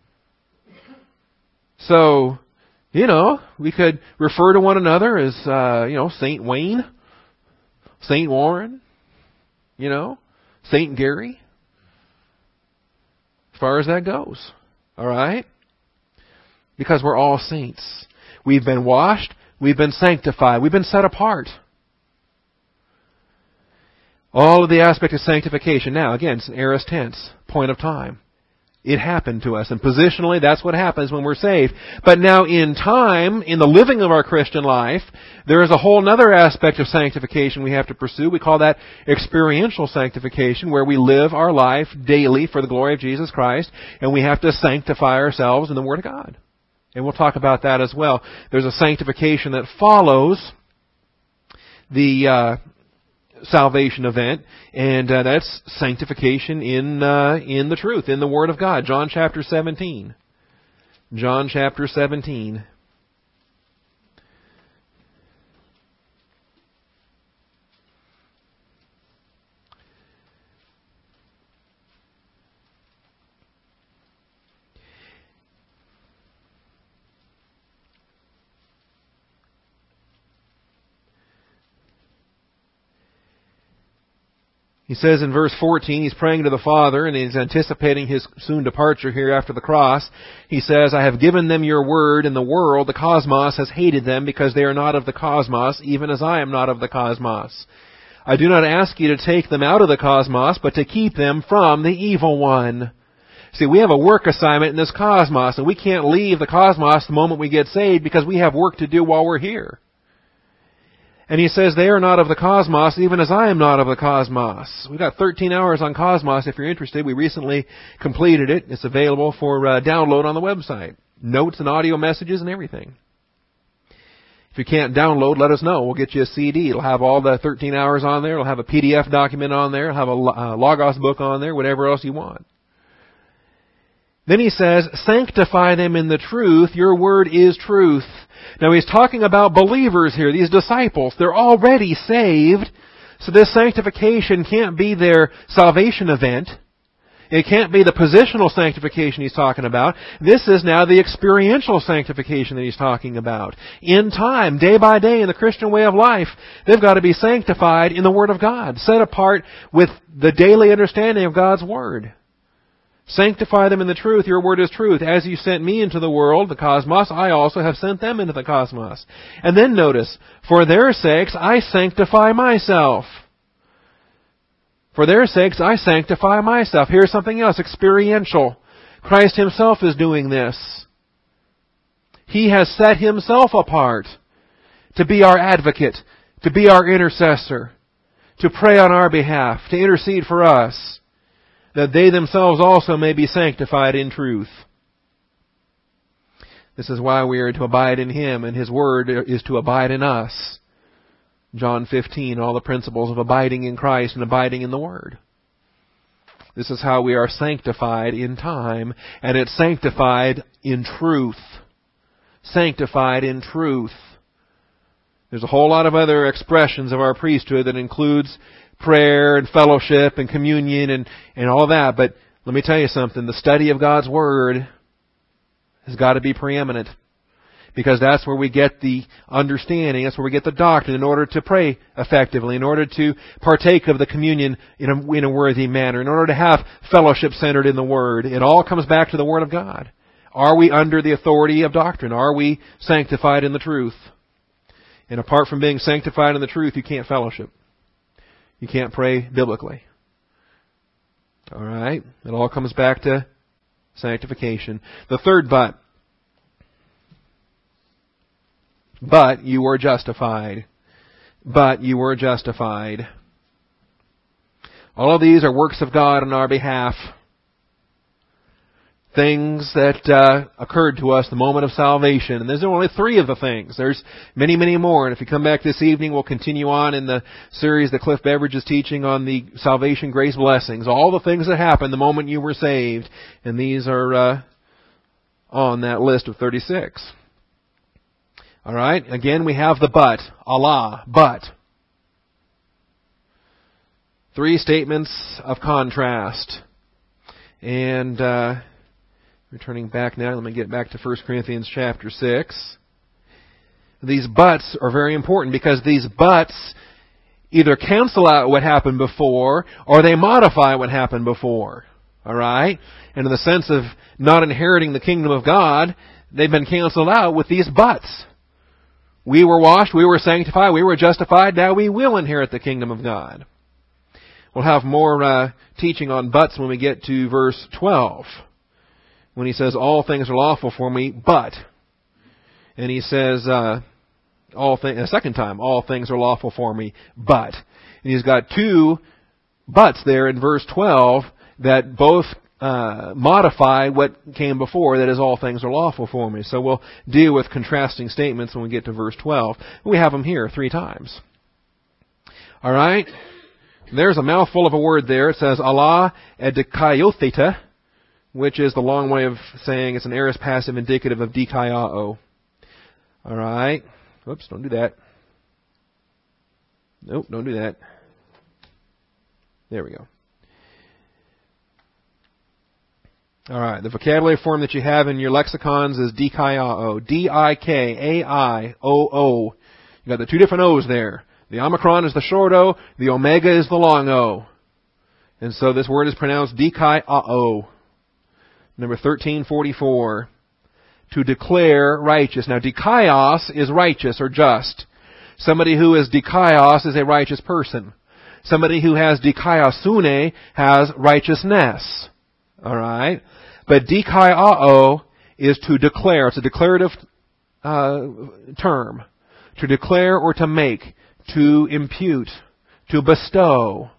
So, you know, we could refer to one another as, uh, you know, Saint Wayne, Saint Warren, you know, Saint Gary, as far as that goes. All right? Because we're all saints. We've been washed. We've been sanctified. We've been set apart. All of the aspect of sanctification. Now, again, it's an aorist tense, point of time. It happened to us. And positionally, that's what happens when we're saved. But now in time, in the living of our Christian life, there is a whole other aspect of sanctification we have to pursue. We call that experiential sanctification, where we live our life daily for the glory of Jesus Christ, and we have to sanctify ourselves in the Word of God. And we'll talk about that as well. There's a sanctification that follows the uh, salvation event, and uh, that's sanctification in uh, in the truth, in the Word of God. John chapter seventeen. John chapter seventeen. He says in verse fourteen, he's praying to the Father, and he's anticipating his soon departure here after the cross. He says, I have given them your word, and the world, the cosmos, has hated them because they are not of the cosmos, even as I am not of the cosmos. I do not ask you to take them out of the cosmos, but to keep them from the evil one. See, we have a work assignment in this cosmos, and we can't leave the cosmos the moment we get saved because we have work to do while we're here. And he says, they are not of the cosmos, even as I am not of the cosmos. We've got thirteen hours on Cosmos if you're interested. We recently completed it. It's available for uh, download on the website. Notes and audio messages and everything. If you can't download, let us know. We'll get you a C D. It'll have all the thirteen hours on there. It'll have a P D F document on there. It'll have a uh, Logos book on there, whatever else you want. Then he says, sanctify them in the truth. Your word is truth. Now he's talking about believers here, these disciples. They're already saved. So this sanctification can't be their salvation event. It can't be the positional sanctification he's talking about. This is now the experiential sanctification that he's talking about. In time, day by day, in the Christian way of life, they've got to be sanctified in the Word of God, set apart with the daily understanding of God's Word. Sanctify them in the truth. Your word is truth. As you sent me into the world, the cosmos, I also have sent them into the cosmos. And then notice, for their sakes I sanctify myself. For their sakes I sanctify myself. Here's something else, experiential. Christ himself is doing this. He has set himself apart to be our advocate, to be our intercessor, to pray on our behalf, to intercede for us, that they themselves also may be sanctified in truth. This is why we are to abide in Him, and His Word is to abide in us. John fifteen, all the principles of abiding in Christ and abiding in the Word. This is how we are sanctified in time, and it's sanctified in truth. Sanctified in truth. There's a whole lot of other expressions of our priesthood that includes prayer and fellowship and communion and, and all that. But let me tell you something. The study of God's Word has got to be preeminent. Because that's where we get the understanding, that's where we get the doctrine in order to pray effectively, in order to partake of the communion in a, in a worthy manner, in order to have fellowship centered in the Word. It all comes back to the Word of God. Are we under the authority of doctrine? Are we sanctified in the truth? And apart from being sanctified in the truth, you can't fellowship. You can't pray biblically. All right? It all comes back to sanctification. The third but. But you were justified. But you were justified. All of these are works of God on our behalf. Things that uh, occurred to us the moment of salvation. And there's only three of the things. There's many, many more. And if you come back this evening, we'll continue on in the series that Cliff Beveridge is teaching on the salvation grace blessings. All the things that happened the moment you were saved. And these are uh, on that list of thirty-six. All right. Again, we have the but. Allah. But. Three statements of contrast. And uh, returning back now, let me get back to First Corinthians chapter six. These buts are very important because these buts either cancel out what happened before or they modify what happened before. All right? And in the sense of not inheriting the kingdom of God, they've been canceled out with these buts. We were washed, we were sanctified, we were justified, now we will inherit the kingdom of God. We'll have more uh, teaching on buts when we get to verse twelve. When he says, all things are lawful for me, but. And he says, uh, all th- a second time, all things are lawful for me, but. And he's got two buts there in verse twelve that both uh, modify what came before, that is, all things are lawful for me. So we'll deal with contrasting statements when we get to verse twelve. We have them here three times. All right? There's a mouthful of a word there. It says, Allah edikaiotheta, which is the long way of saying it's an aorist passive indicative of dikaiao. All right? Oops, don't do that. Nope, don't do that. There we go. All right, the vocabulary form that you have in your lexicons is dikaiao. D I K A I O O. You got the two different O's there. The Omicron is the short O, the Omega is the long O. And so this word is pronounced dikaiao. Number thirteen forty-four. To declare righteous. Now, dikaios is righteous or just. Somebody who is dikaios is a righteous person. Somebody who has dikaiosune has righteousness. Alright? But dikaiao is to declare. It's a declarative uh, term. To declare or to make. To impute. To bestow.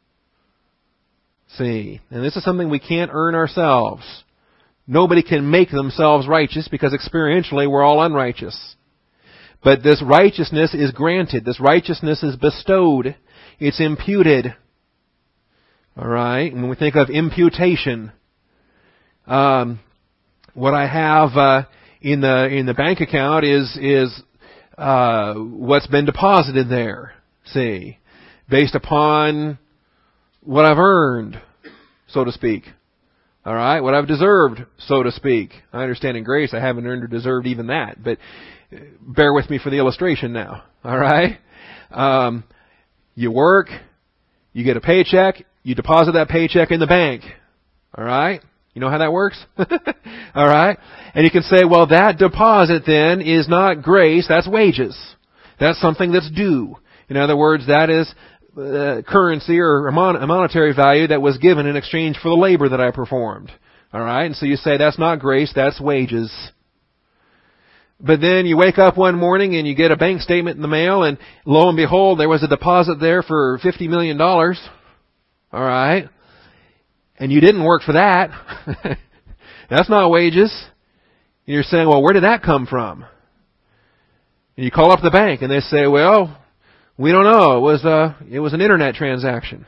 See? And this is something we can't earn ourselves. Nobody can make themselves righteous because experientially we're all unrighteous. But this righteousness is granted. This righteousness is bestowed. It's imputed. All right? And when we think of imputation, um, what I have uh, in the in the bank account is is uh, what's been deposited there. See, based upon what I've earned, so to speak. All right, what I've deserved, so to speak. I understand in grace I haven't earned or deserved even that, but bear with me for the illustration now. All right, um, you work, you get a paycheck, you deposit that paycheck in the bank. All right, you know how that works. All right, and you can say, well, that deposit then is not grace; that's wages. That's something that's due. In other words, that is Uh, currency or a, mon- a monetary value that was given in exchange for the labor that I performed. All right? And so you say that's not grace, that's wages. But then you wake up one morning and you get a bank statement in the mail, and lo and behold, there was a deposit there for fifty million dollars. All right? And you didn't work for that. That's not wages. And you're saying, well, where did that come from? And you call up the bank and they say, well, we don't know. It was a, it was an internet transaction.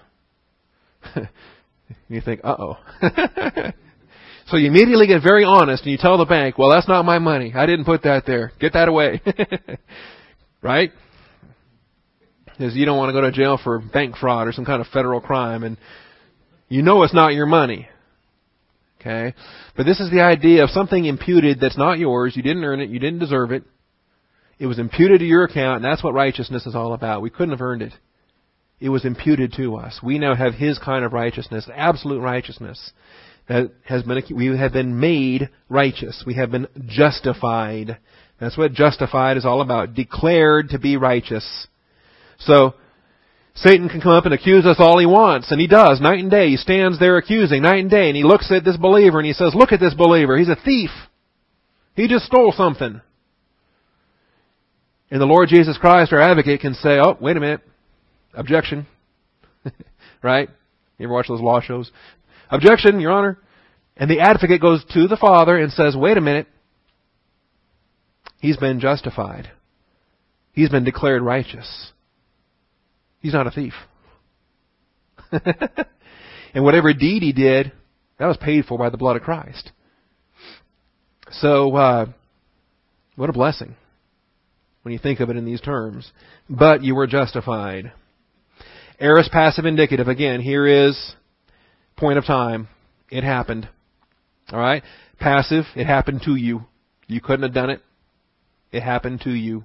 You think, uh-oh. So you immediately get very honest and you tell the bank, well, that's not my money. I didn't put that there. Get that away. Right? Because you don't want to go to jail for bank fraud or some kind of federal crime, and you know it's not your money. Okay? But this is the idea of something imputed that's not yours. You didn't earn it. You didn't deserve it. It was imputed to your account, and that's what righteousness is all about. We couldn't have earned it. It was imputed to us. We now have His kind of righteousness, absolute righteousness, that has been, we have been made righteous. We have been justified. That's what justified is all about. Declared to be righteous. So, Satan can come up and accuse us all he wants, and he does, night and day. He stands there accusing, night and day, and he looks at this believer and he says, look at this believer. He's a thief. He just stole something. And the Lord Jesus Christ, our advocate, can say, oh, wait a minute. Objection. Right? You ever watch those law shows? Objection, Your Honor. And the advocate goes to the Father and says, wait a minute. He's been justified. He's been declared righteous. He's not a thief. And whatever deed he did, that was paid for by the blood of Christ. So, uh, what a blessing when you think of it in these terms. But you were justified. Aorist passive indicative. Again, here is point of time. It happened. All right? Passive, it happened to you. You couldn't have done it. It happened to you.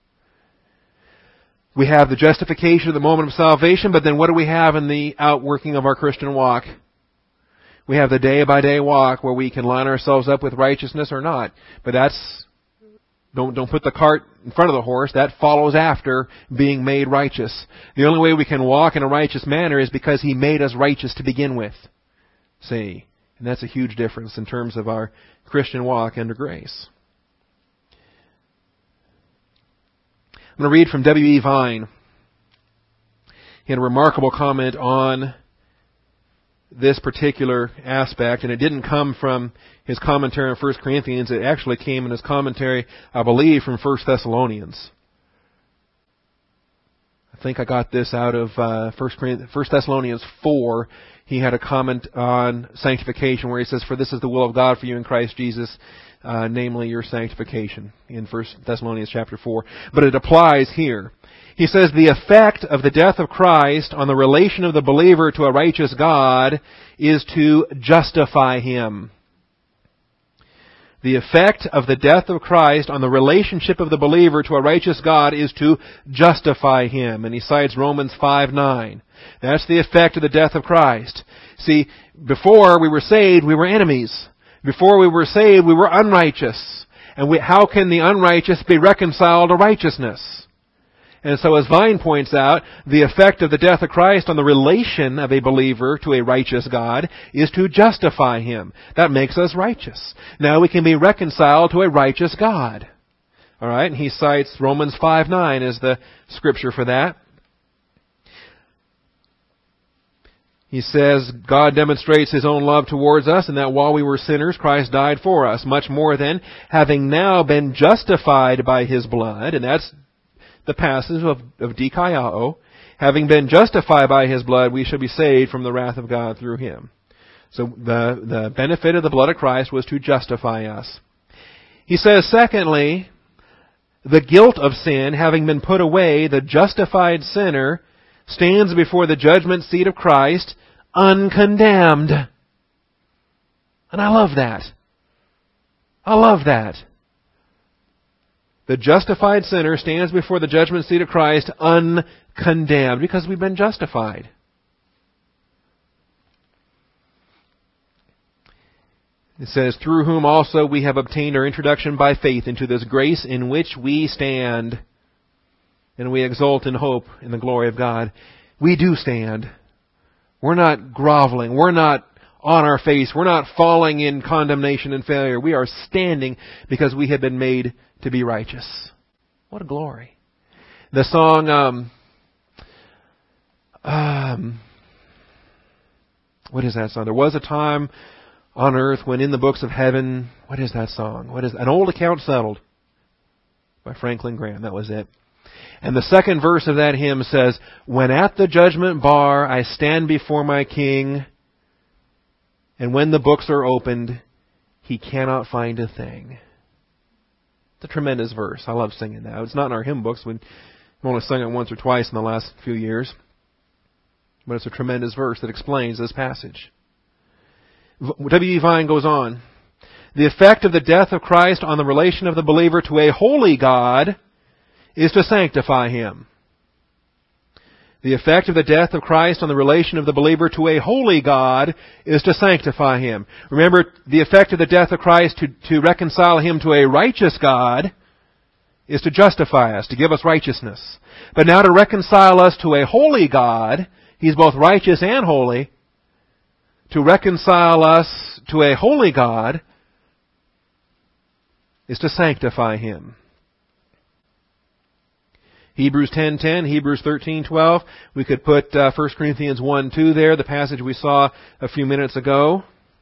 We have the justification of the moment of salvation, but then what do we have in the outworking of our Christian walk? We have the day-by-day walk where we can line ourselves up with righteousness or not. But that's Don't, don't put the cart in front of the horse. That follows after being made righteous. The only way we can walk in a righteous manner is because He made us righteous to begin with. See? And that's a huge difference in terms of our Christian walk under grace. I'm going to read from W E Vine. He had a remarkable comment on this particular aspect, and it didn't come from his commentary on First Corinthians. It actually came in his commentary, I believe, from First Thessalonians. I think I got this out of uh, First Thessalonians four. He had a comment on sanctification where he says, "For this is the will of God for you in Christ Jesus, uh, namely your sanctification," in First Thessalonians chapter four. But it applies here. He says, "The effect of the death of Christ on the relation of the believer to a righteous God is to justify him." The effect of the death of Christ on the relationship of the believer to a righteous God is to justify him. And he cites Romans five nine. That's the effect of the death of Christ. See, before we were saved, we were enemies. Before we were saved, we were unrighteous. And we, how can the unrighteous be reconciled to righteousness? And so, as Vine points out, the effect of the death of Christ on the relation of a believer to a righteous God is to justify him. That makes us righteous. Now we can be reconciled to a righteous God. All right, and he cites Romans five nine as the scripture for that. He says, "God demonstrates His own love towards us, and that while we were sinners, Christ died for us. Much more then, having now been justified by His blood," and that's the passage of, of dikaiao, "having been justified by His blood, we shall be saved from the wrath of God through Him." So the, the benefit of the blood of Christ was to justify us. He says, secondly, the guilt of sin having been put away, the justified sinner stands before the judgment seat of Christ uncondemned. And I love that. I love that. The justified sinner stands before the judgment seat of Christ uncondemned because we've been justified. It says, "Through whom also we have obtained our introduction by faith into this grace in which we stand, and we exult in hope in the glory of God." We do stand. We're not groveling. We're not on our face. We're not falling in condemnation and failure. We are standing because we have been made to be righteous. What a glory. The song, um, um, what is that song? "There was a time on earth when in the books of heaven," what is that song? What is "An Old Account Settled" by Franklin Graham. That was it. And the second verse of that hymn says, "When at the judgment bar I stand before my King, and when the books are opened, He cannot find a thing." It's a tremendous verse. I love singing that. It's not in our hymn books. We've only sung it once or twice in the last few years. But it's a tremendous verse that explains this passage. W E. Vine goes on, "The effect of the death of Christ on the relation of the believer to a holy God is to sanctify him." The effect of the death of Christ on the relation of the believer to a holy God is to sanctify him. Remember, the effect of the death of Christ to, to reconcile him to a righteous God is to justify us, to give us righteousness. But now to reconcile us to a holy God, He's both righteous and holy, to reconcile us to a holy God is to sanctify Him. Hebrews ten ten, Hebrews thirteen twelve. We could put uh, First Corinthians one two there, the passage we saw a few minutes ago.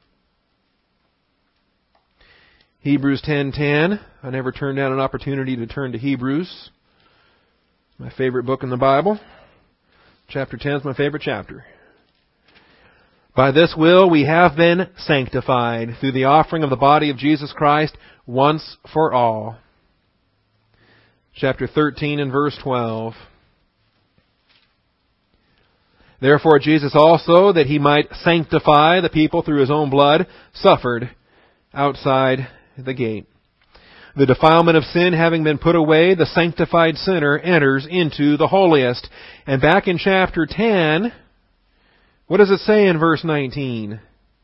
Hebrews ten ten. I never turned down an opportunity to turn to Hebrews. My favorite book in the Bible. Chapter ten is my favorite chapter. "By this will we have been sanctified through the offering of the body of Jesus Christ once for all." Chapter thirteen and verse twelve. "Therefore Jesus also, that He might sanctify the people through His own blood, suffered outside the gate. The defilement of sin having been put away, the sanctified sinner enters into the holiest." And back in chapter ten, what does it say in verse nineteen?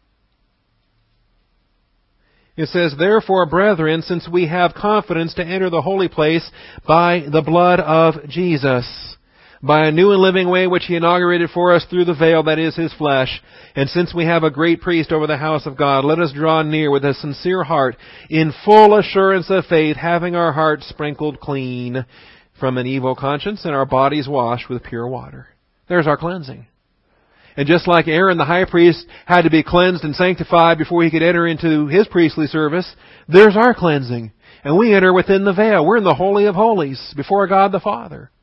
It says, "Therefore, brethren, since we have confidence to enter the holy place by the blood of Jesus, by a new and living way which He inaugurated for us through the veil that is His flesh, and since we have a great priest over the house of God, let us draw near with a sincere heart, in full assurance of faith, having our hearts sprinkled clean from an evil conscience and our bodies washed with pure water." There's our cleansing. And just like Aaron, the high priest, had to be cleansed and sanctified before he could enter into his priestly service, there's our cleansing. And we enter within the veil. We're in the Holy of Holies before God the Father.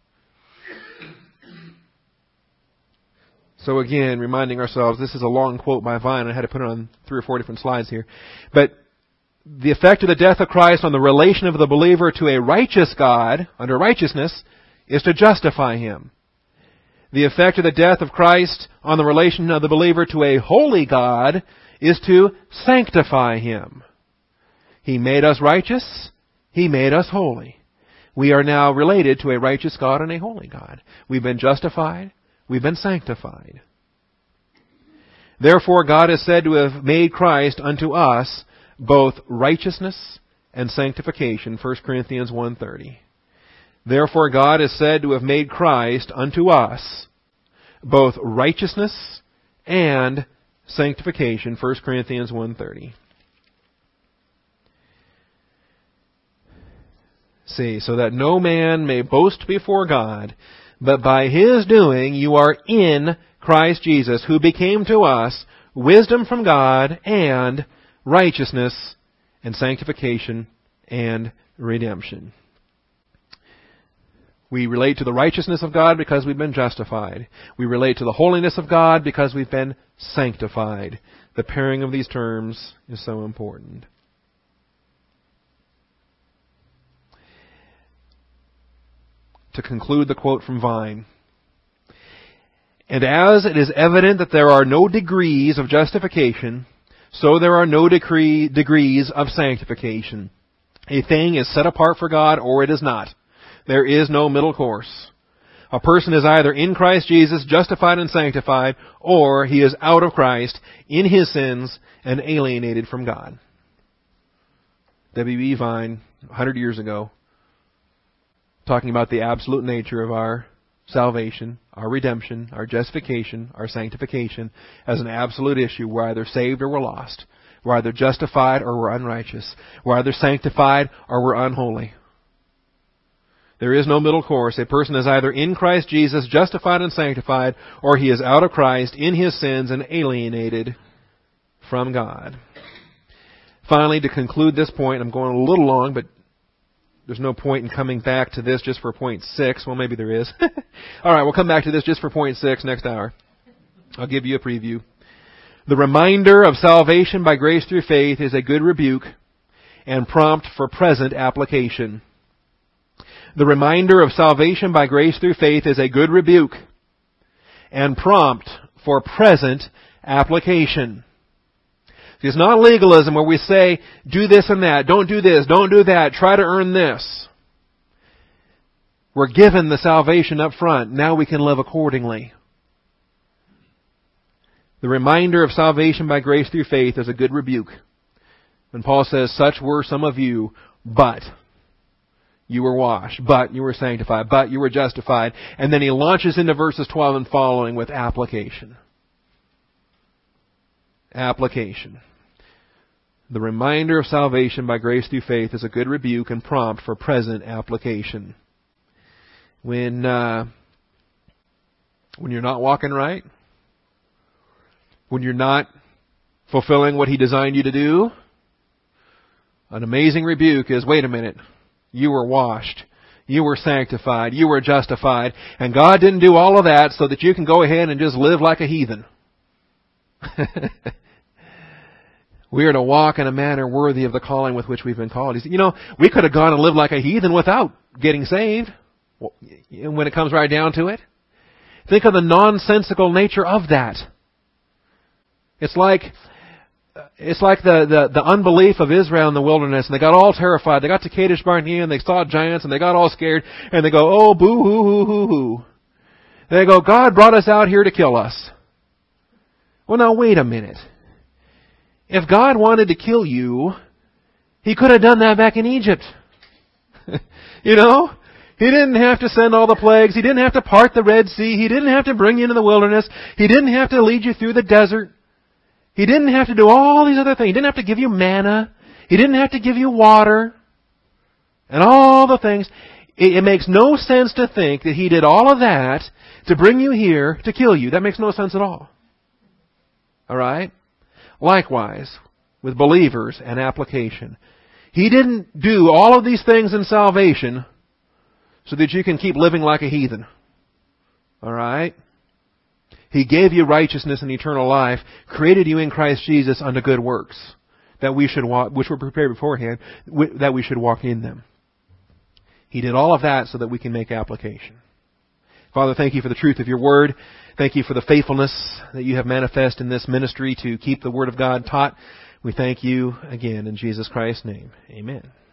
So again, reminding ourselves, this is a long quote by Vine. I had to put it on three or four different slides here. But the effect of the death of Christ on the relation of the believer to a righteous God, under righteousness, is to justify him. The effect of the death of Christ on the relation of the believer to a holy God is to sanctify him. He made us righteous. He made us holy. We are now related to a righteous God and a holy God. We've been justified. We've been sanctified. Therefore, God is said to have made Christ unto us both righteousness and sanctification. First Corinthians one thirty. Therefore God is said to have made Christ unto us both righteousness and sanctification. First Corinthians one thirty. See, so that no man may boast before God, but by his doing you are in Christ Jesus, who became to us wisdom from God and righteousness and sanctification and redemption. We relate to the righteousness of God because we've been justified. We relate to the holiness of God because we've been sanctified. The pairing of these terms is so important. To conclude the quote from Vine, and as it is evident that there are no degrees of justification, so there are no decree, degrees of sanctification. A thing is set apart for God or it is not. There is no middle course. A person is either in Christ Jesus, justified and sanctified, or he is out of Christ, in his sins, and alienated from God. W B Vine, a hundred years ago, talking about the absolute nature of our salvation, our redemption, our justification, our sanctification, as an absolute issue. We're either saved or we're lost. We're either justified or we're unrighteous. We're either sanctified or we're unholy. There is no middle course. A person is either in Christ Jesus, justified and sanctified, or he is out of Christ, in his sins, and alienated from God. Finally, to conclude this point, I'm going a little long, but there's no point in coming back to this just for point six. Well, maybe there is. All right, we'll come back to this just for point six next hour. I'll give you a preview. The reminder of salvation by grace through faith is a good rebuke and prompt for present application. The reminder of salvation by grace through faith is a good rebuke and prompt for present application. It's not legalism where we say, do this and that, don't do this, don't do that, try to earn this. We're given the salvation up front. Now we can live accordingly. The reminder of salvation by grace through faith is a good rebuke. When Paul says, such were some of you, but you were washed, but you were sanctified, but you were justified. And then he launches into verses twelve and following with application. Application. The reminder of salvation by grace through faith is a good rebuke and prompt for present application. When uh, when you're not walking right, when you're not fulfilling what He designed you to do, an amazing rebuke is, wait a minute, you were washed, you were sanctified, you were justified, and God didn't do all of that so that you can go ahead and just live like a heathen. We are to walk in a manner worthy of the calling with which we've been called. He said, you know, we could have gone and lived like a heathen without getting saved. When it comes right down to it, think of the nonsensical nature of that. It's like it's like the, the, the unbelief of Israel in the wilderness, and they got all terrified. They got to Kadesh Barnea, and they saw giants, and they got all scared, and they go, oh, boo, hoo, hoo, hoo, hoo. They go, God brought us out here to kill us. Well, now, wait a minute. If God wanted to kill you, He could have done that back in Egypt. You know? He didn't have to send all the plagues. He didn't have to part the Red Sea. He didn't have to bring you into the wilderness. He didn't have to lead you through the desert. He didn't have to do all these other things. He didn't have to give you manna. He didn't have to give you water. And all the things. It, it makes no sense to think that He did all of that to bring you here to kill you. That makes no sense at all. All right? Likewise, with believers and application. He didn't do all of these things in salvation so that you can keep living like a heathen. All right? He gave you righteousness and eternal life, created you in Christ Jesus unto good works, that we should walk, which were prepared beforehand, that we should walk in them. He did all of that so that we can make application. Father, thank you for the truth of your word. Thank you for the faithfulness that you have manifest in this ministry to keep the word of God taught. We thank you again in Jesus Christ's name. Amen.